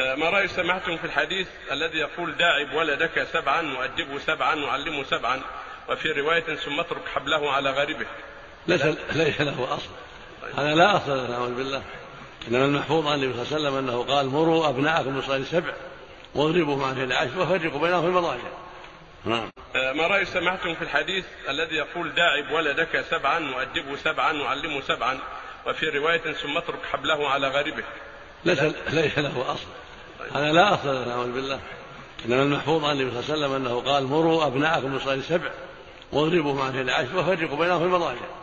ما رأي سماحتكم في الحديث الذي يقول داعب ولدك 7 وأدبه 7 وعلمه 7، وفي رواية ثم اترك حبله على غاربه؟ ليس له أصل، هذا لا أصل له، نعوذ بالله. إنما المحفوظ عن النبي صلى الله عليه وسلم أنه قال مروا أبناءكم بالصلاة 7 واضربوا معهم في 10 وفرقوا بينهم في المضاجع. ما رأي سماحتكم في الحديث الذي يقول داعب ولدك 7 وأدبه 7 وعلمه 7، وفي رواية ثم اترك حبله على غاربه؟ ليس له أصل، هذا لا أصل له، نعوذ بالله. إنما المحفوظ عن النبي صلى الله عليه وسلم أنه قال مروا أبناءكم بالصلاة 7 واضربوا معهم في 10 وفرقوا بينهم في المضاجع.